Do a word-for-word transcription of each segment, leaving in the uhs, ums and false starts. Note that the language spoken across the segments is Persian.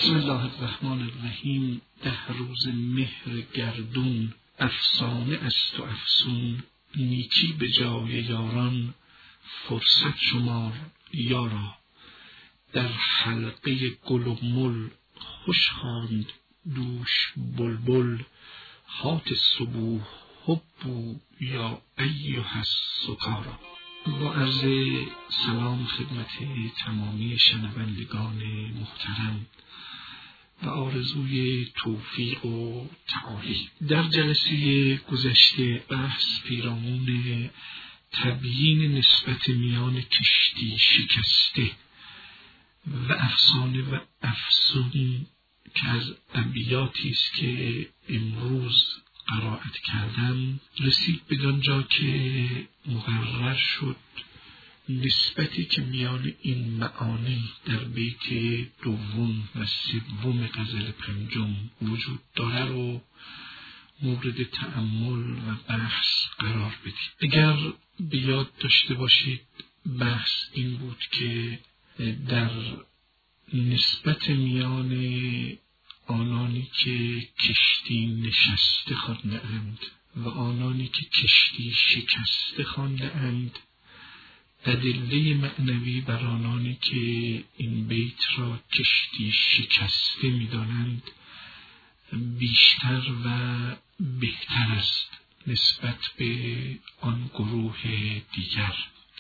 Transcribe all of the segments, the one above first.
بسم الله الرحمن الرحیم. ده روز مهر گردون، افسانه است و افسون. نیکی به جای یاران، فرصت شمار یارا. در حلقه گل و مل، خوش خواند دوش بلبل. هات صبوح حبو یا ایها السکارا. با عرض سلام خدمت تمامی شنوندگان محترم و آرزوی توفیق و تعالی. در جلسه گذشته بحث پیرامون تبیین نسبت میان کشتی شکسته و افسانه و افسون که از ابیاتی است که امروز قرائت کردم رسید به آنجا که مقرر شد نسبتی که میان این معانی در بیت دوم و سوم غزل پنجم وجود داره رو مورد تأمل و بحث قرار بدید. اگر به یاد داشته باشید بحث این بود که در نسبت میان آنانی که کشتی نشسته خوانده اند و آنانی که کشتی شکسته خوانده اند، ادله معنوی بر آنانی که این بیت را کشتی شکسته می‌دانند بیشتر و بهتر است نسبت به آن گروه دیگر.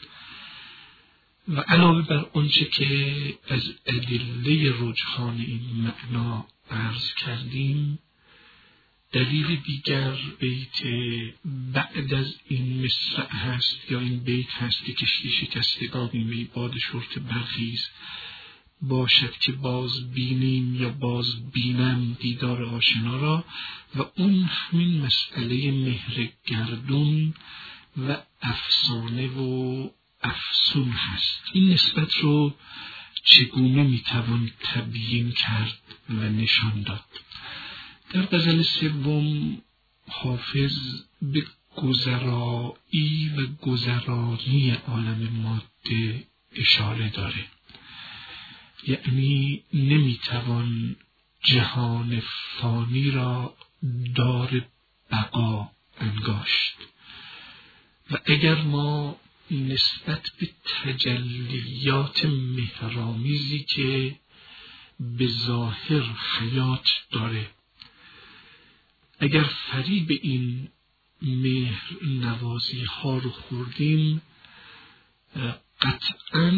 و علاوه بر آنچه که از ادله رجحان این معنا عرض کردیم، دلیل دیگر بیت بعد از این مصرع هست یا این بیت هست که کشتی شکستگانی می باد شرط برخیز باشد که باز بینیم یا باز بینم دیدار آشنا را، و اون همین مسئله مهر گردون و افسانه و افسون هست. این نسبت رو چگونه میتوان تبیین کرد و نشان داد؟ در غزل سوم حافظ به گذرایی و گذرانی عالم ماده اشاره داره، یعنی نمیتوان جهان فانی را دار بقا انگاشت و اگر ما نسبت به تجلیات مهرآمیزی که به ظاهر حیات داره اگر فریب این مهر نوازی ها رو خوردیم، قطعاً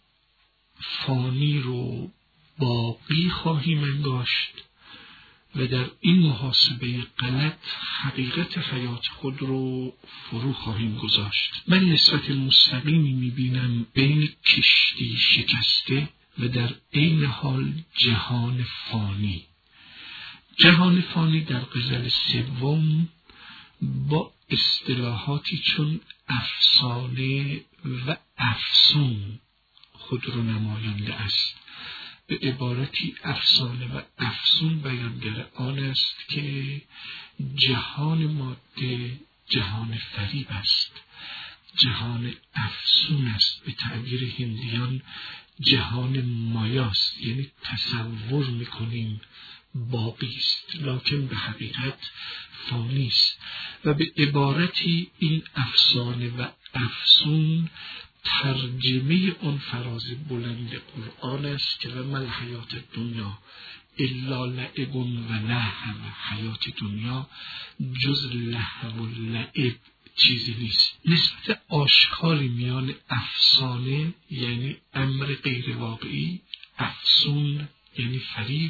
فانی رو باقی خواهیم انگاشت و در این محاسبه غلط حقیقت حیات خود رو فرو خواهیم گذاشت. من نسبت مستقیمی میبینم بین کشتی شکسته و در عین حال جهان فانی. جهان فانی در غزل سوم با اصطلاحاتی چون افسانه و افسون خود رو نماینده است. به عبارتی افسانه و افسون بیانگر آن است که جهان ماده جهان فریب است، جهان افسون است، به تعبیر هندیان جهان مایاست، یعنی تصور میکنیم باقی است لکن به حقیقت فانی است. و به عبارتی این افسانه و افسون ترجمه اون فراز بلند قرآن است که و مل حیات دنیا الا لعب و لهو، حیات دنیا جز لهو و لعب چیزی نیست. نسبت آشکاری میان افسانه یعنی امر غیر واقعی، افسون یعنی فریب،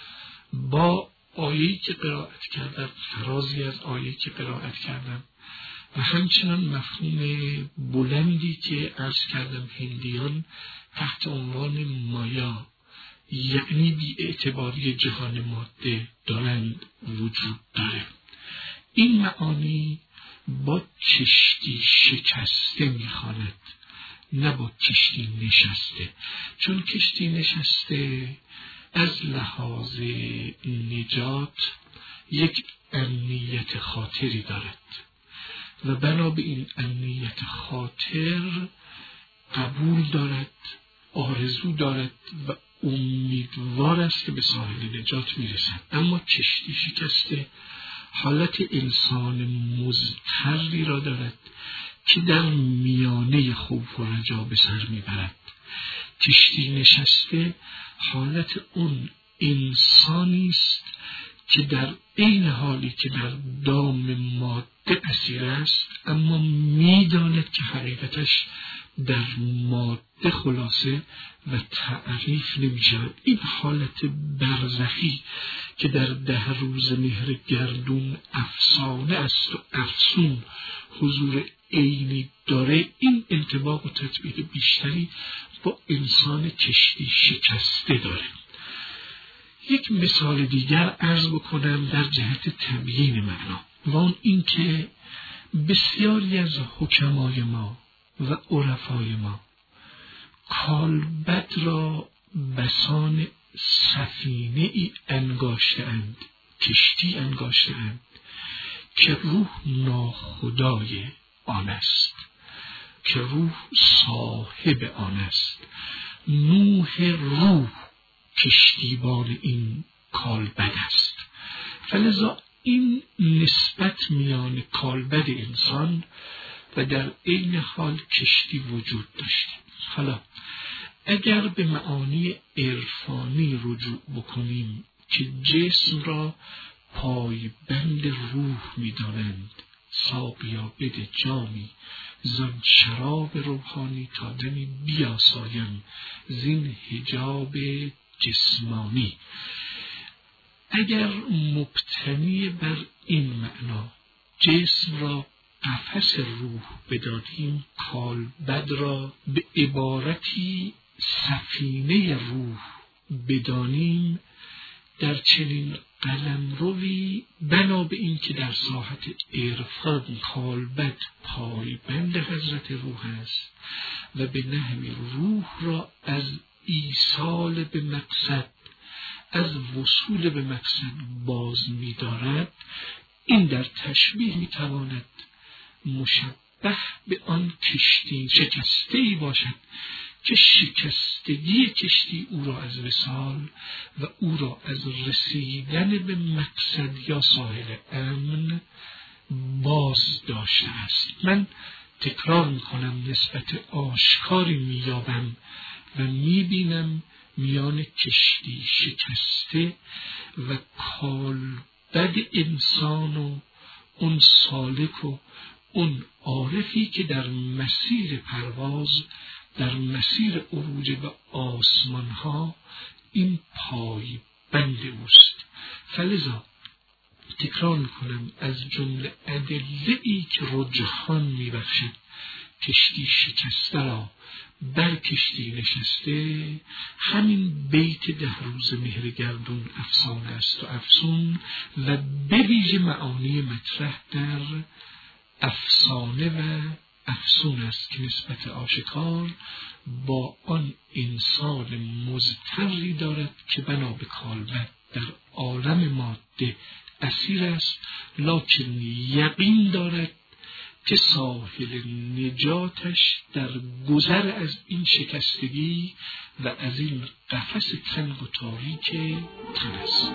با آیه‌ای که قرائت کردم، فرازی از آیه‌ای که قرائت کردم و همچنان مفهوم بلندی که عرض کردم هندیان تحت عنوان مایا یعنی بی اعتباری جهان ماده دارند وجود داره. این معانی با کشتی شکسته میخواند نه با کشتی نشسته، چون کشتی نشسته از لحاظ نجات یک امنیت خاطری دارد و بنا به این امنیت خاطر قبول دارد، آرزو دارد و امیدوار است که به ساحل نجات میرسد، اما کشتی شکسته حالت انسان مضطری را دارد که در میانه خوف و رجا به سر میبرد. کشتی نشسته حالت اون انسانی است که در عین حالی که در دام ماده اسیر است، اما میداند که حقیقتش در ماده خلاصه و تعریف نمی‌شود. این حالت برزخی که در ده روز مهر گردون افسانه است و افسون حضور عینی داره، این انطباق و تطبیق بیشتری با انسان کشتی شکسته داره. یک مثال دیگر عرض بکنم در جهت تبیین معنا، و اون این که بسیاری از حکمای ما و عرفای ما کالبد را بسان سفینه ای انگاشته اند، کشتی انگاشته اند که روح ناخدای آن است، که روح صاحب آن است. نوح روح کشتیبان این کالبد است. فلذا این نسبت میان کالبد انسان و در عین حال کشتی وجود داشته. حالا اگر به معانی عرفانی رجوع بکنیم که جسم را پایبند روح می‌دانند، ساقیا بده جامی زان شراب روحانی تا دمی بیاسایم زین حجاب جسمانی. اگر مبتنی بر این معنا جسم را قفس روح بدادیم، کالبد را به عبارتی سفینه روح بدانیم، در چنین قلمروی بنا به این که در ساحت عرفان کالبد پایبند حضرت روح است و به نحوی روح را از ایصال به مقصد، از وصول به مقصد باز می دارد، این در تشبیه می تواند مشبه به آن کشتی شکسته‌ای باشد که شکستگی کشتی او را از وصال و او را از رسیدن به مقصد یا ساحل امن باز داشته است. من تکرار میکنم، نسبت آشکاری میابم و میبینم میان کشتی شکسته و کالبد انسان و اون سالک و اون عارفی که در مسیر پرواز، در مسیر عروج به آسمان ها این پای بند اوست. فلذا تکرار میکنم، از جمله ادله ای که رجحان میبخشد کشتی شکسته را بر کشتی نشسته، همین بیت ده روز مهر گردون افسانه است و افسون، و به ویژه معانی مطرح در افسانه و افسون است که نسبت آشکار با آن انسان مضطری دارد که بنا به کالبد در عالم ماده اسیر است، لکن یقین دارد که ساحل نجاتش در گذر از این شکستگی و از این قفس تنگ و تاریک تن است.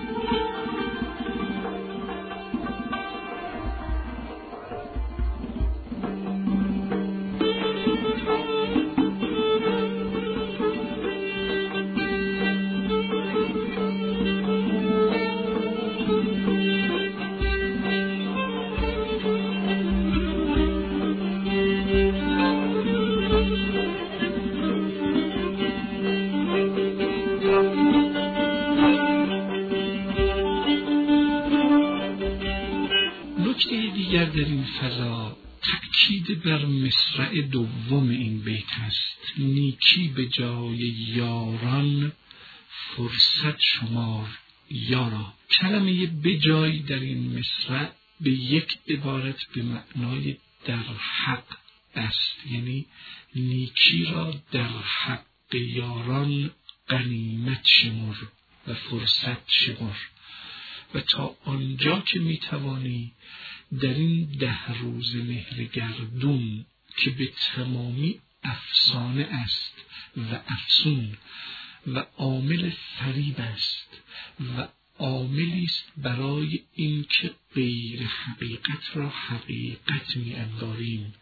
در این فضا تأکید بر مصرع دوم این بیت است: نیکی به جای یاران فرصت شمار یارا. کلمه به جای در این مصرع به یک عبارت به معنای در حق است، یعنی نیکی را در حق یاران غنیمت شمر و فرصت شمر، و تا آنجا که میتوانی در این ده روز مهر گردون که به تمامی افسانه است و افسون و عامل فریب است و عاملی است برای اینکه غیر حقیقت را حقیقت می انگاریم،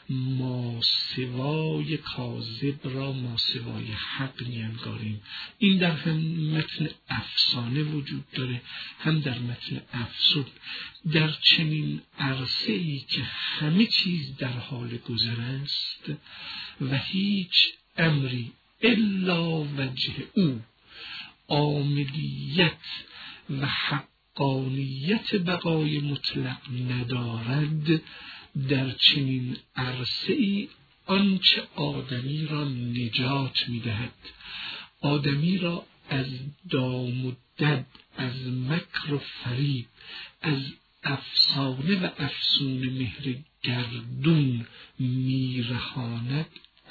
ماسوای کاذب را ماسوای حق می انگاریم. این در هم متن افسانه وجود داره، هم در متن افسون. در چنین عرصه‌ای که همه چیز در حال گذر است و هیچ امری الا وجه او عاملیت و حقانیت بقای مطلق ندارد، در چنین عرصه‌ای آنچه آدمی را نجات می‌دهد، آدمی را از دام و دد، از مکر و فریب، از افسانه و افسون مهر گردون میرهاند،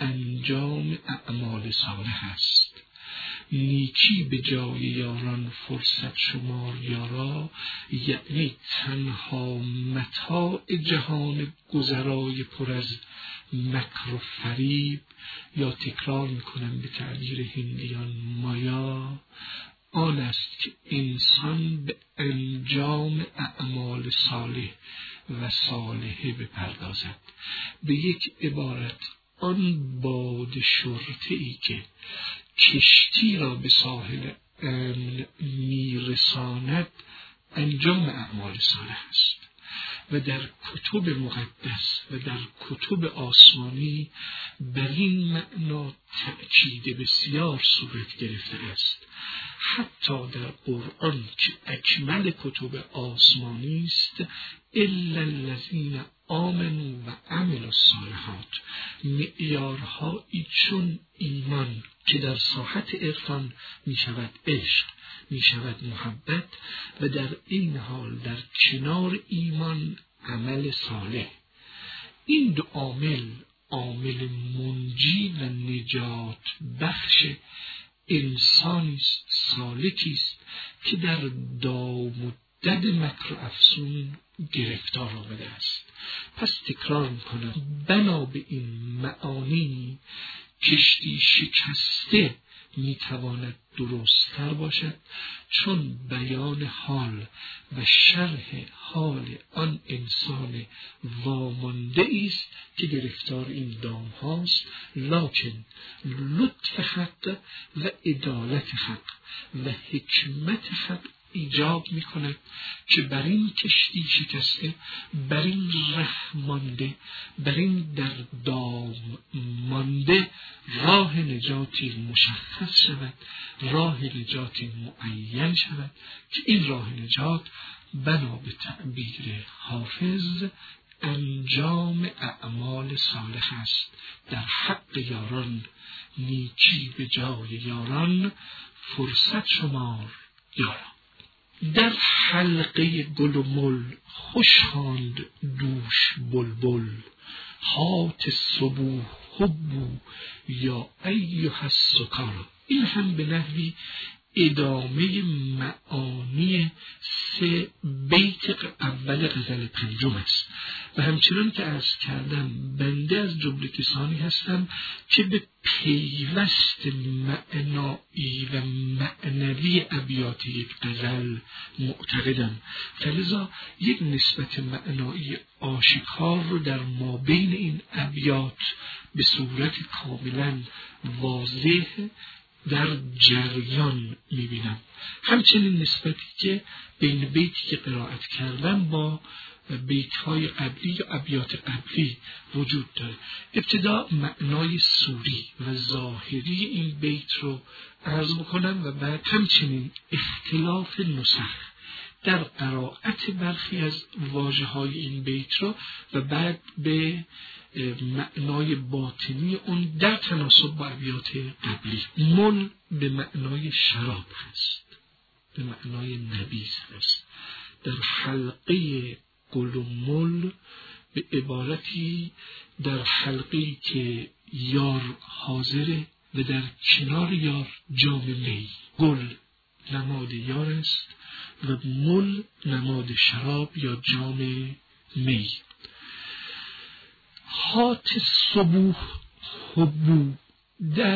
انجام اعمال صالح است. نیکی به جای یاران فرصت شمار یارا، یعنی تنها متاع جهان گذرای پر از مکر و فریب، یا تکرار میکنم به تعبیر هندیان مایا، آن است که انسان به انجام اعمال صالح و صالحه بپردازد. به یک عبارت، آن باد شرطه‌ای که کشتی را به ساحل امن میرساند انجام اعمال صالح است. و در کتب مقدس و در کتب آسمانی بر این معنا تأکید بسیار صورت گرفته است. حتی در قرآن که اکمل کتب آسمانی است، الا الذین آمنوا و عملوا الصالحات، معیارهایی چون ایمان که در ساحت عرفان می شود عشق، می شود محبت، و در این حال در کنار ایمان عمل صالح. این دو عامل، عامل منجی و نجات بخش انسانی است، سالکی است که در دام و دد مکر و افسون گرفتار آمده است. پس تکرار میکنم، بنا به این معانی کشتی شکسته میتواند درست‌تر باشد، چون بیان حال و شرح حال آن انسان وامانده است که گرفتار این دام هاست، لکن لطف حق و عدالت حق و حکمت حق ایجاب می کند که بر این کشتی شکسته، بر این ره مانده، بر این در دام مانده راه نجاتی مشخص شود، راه نجاتی معین شود که این راه نجات بنا به تعبیر حافظ انجام اعمال صالح است. در حق یاران نیکی به جای یاران فرصت شمار یاران. در حلقه گل و مل خوش خواند دوش بلبل، هات صبوح حبو یا ایها السکارا. این هم به نحوی ادامه معانی سه بیت اول غزل پنجم است. و همچنان که عرض کردم، بنده از جمله کسانی هستم که به پیوست معنایی و معنوی ابیات یک غزل معتقدم، فلذا یک نسبت معنایی آشکار رو در مابین این ابیات به صورت کاملا واضح در جریان میبینم. همچنین نسبتی که بین بیتی که قرائت کردم با بیت‌های قبلی یا ابیات قبلی وجود داره. ابتدا معنای سوری و ظاهری این بیت رو عرض بکنم و بعد همچنین اختلاف نسخ در قرائت برخی از واژه‌های این بیت رو و بعد به معنای باطنی اون در تناسب با ابیات قبلی. مل به معنای شراب هست، به معنای نبیذ هست. در حلقه گل و مل به عبارتی در حلقه‌ای که یار حاضره و در کنار یار جام می. گل نماد یار است و مل نماد شراب یا جام می. هات صبوح حبو، در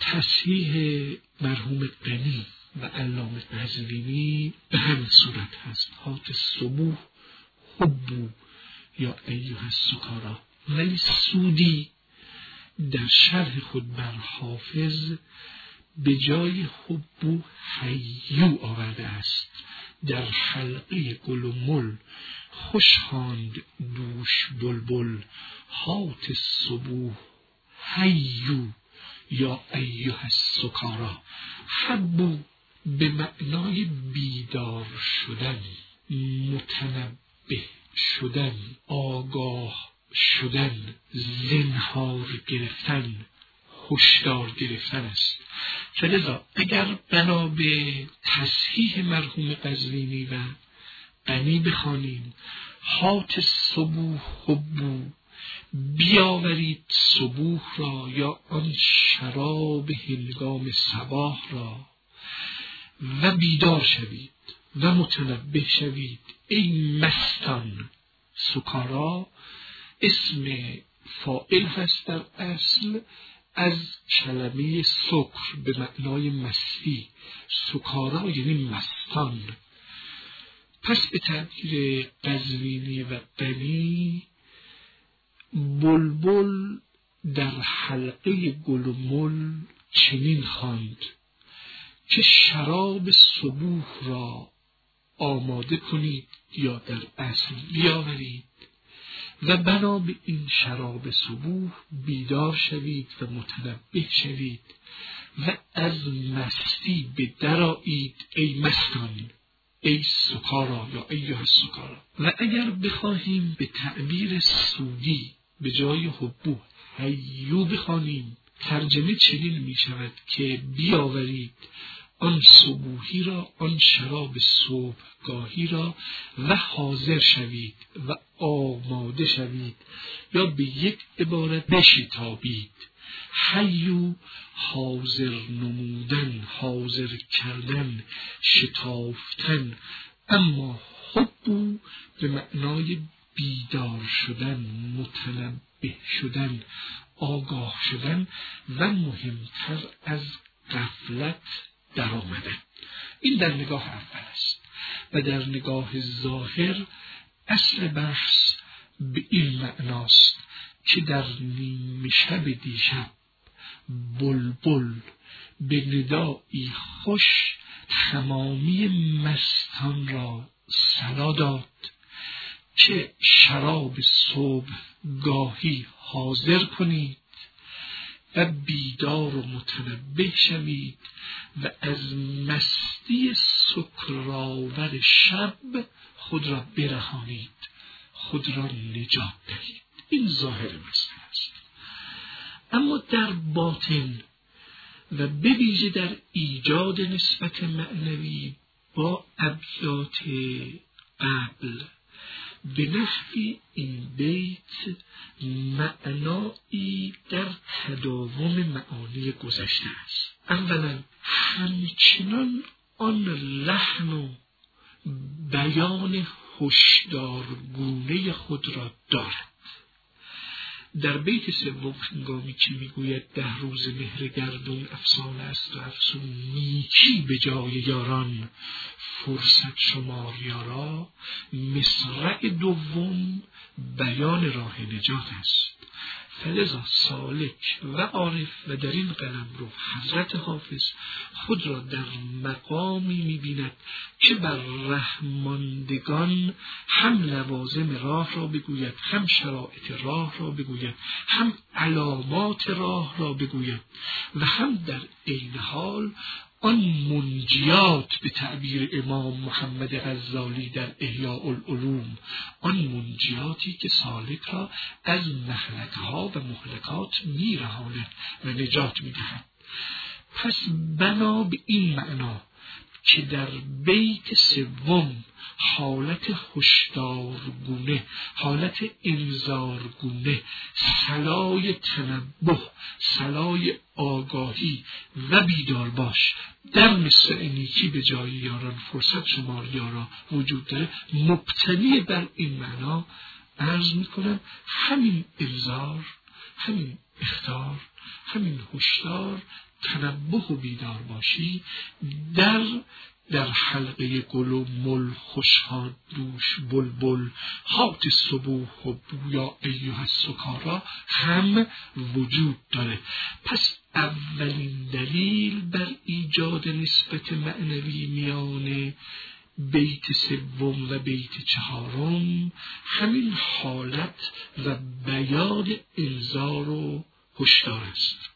تصحیح مرحوم غنی و علامه قزوینی به همین صورت هست: هات صبوح حبو یا ایها السکارا. ولی سودی در شرح خود بر حافظ به جای حبو حیو آورده است. در حلقه گل و مل خوش خواند دوش بلبل، هات صبوح حیو یا ایها السکارا. حبو به معنای بیدار شدن، متنبه شدن، آگاه شدن، زنهار گرفتن، هشدار گرفتن است. فلذا اگر بنا به تصحیح مرحوم قزوینی و غنی بخوانیم هات صبوح حبو، بیاورید صبوح را یا آن شراب هنگام صباح را و بیدار شوید و متنبه شوید ای مستان. سکارا اسم فاعل هست در اصل از کلمه سکر به معنای مستی. سکارا یعنی مستان. پس به تعبیر قزوینی و غنی بلبل در حلقه گل و مل چنین خواند که شراب صبوح را آماده کنید یا در اصل بیاورید و بنا به این شراب صبوح بیدار شوید و متنبه شوید و از مستی به درآیید ای مستان، ای سکارا یا ایها السکارا. و اگر بخواهیم به تعبیر سودی به جای حبو حیو بخوانیم ترجمه چنین می شود که بیاورید آن صبوحی را، آن شراب صبحگاهی را و حاضر شوید و آماده شوید یا به یک عبارت بشتابید. حیو حاضر نمودن، حاضر کردن، شتافتن. اما حبو به معنای بیدار شدن، متنبه شدن، آگاه شدن و مهمتر از غفلت در آمدن. این در نگاه اول است و در نگاه ظاهر اصل بحث به این معناست که در نیم شب دیشب بلبل به ندایی خوش تمامی مستان را صلا داد که شراب صبح گاهی حاضر کنید و بیدار و متنبه شوید و از مستی سکرآور شب خود را برهانید، خود را نجات دهید. این ظاهر مسئله است. اما در باطن و به ویژه در ایجاد نسبت معنوی با ابیات قبل به نحوی این بیت معنایی در تداوم معانی گذشته است. اولا همچنان آن لحن و بیان هشدارگونه خود را دارد. در بیت سوم هنگامی که میگوید ده روز مهر گردون افسانه است و افسون نیکی به جای یاران فرصت شمار یارا، مصرع دوم بیان راه نجات است. فلذا سالک و عارف و در این قلمرو حضرت حافظ خود را در مقامی می‌بیند که بر رحماندگان هم لوازم راه را بگوید، هم شرایط راه را بگوید، هم علامات راه را بگوید و هم در عین حال آن منجیات به تعبیر امام محمد غزالی در احیاء العلوم، آن منجیاتی که سالک را از مهلکها و مهلکات میرهاند و نجات میدهد. پس بنا به این معنا که در بیت سوم حالت هشدارگونه، حالت انذارگونه، صلای تنبه، صلای آگاهی و بیدار باش در مصرع نیکی به جای یاران فرصت شمار یارا وجود داره، مبتنی بر این معنا عرض میکنم همین انذار، همین اخطار، همین هشدار تنبه و بیدار باشی، در در حلقه گل و مل خوشها دوش بلبل، هات صبوح و بویا ایها السکارا هم وجود داره. پس اولین دلیل بر ایجاد نسبت معنوی میان بیت سوم و بیت چهارم همین حالت و بیان انذار و هشدار است.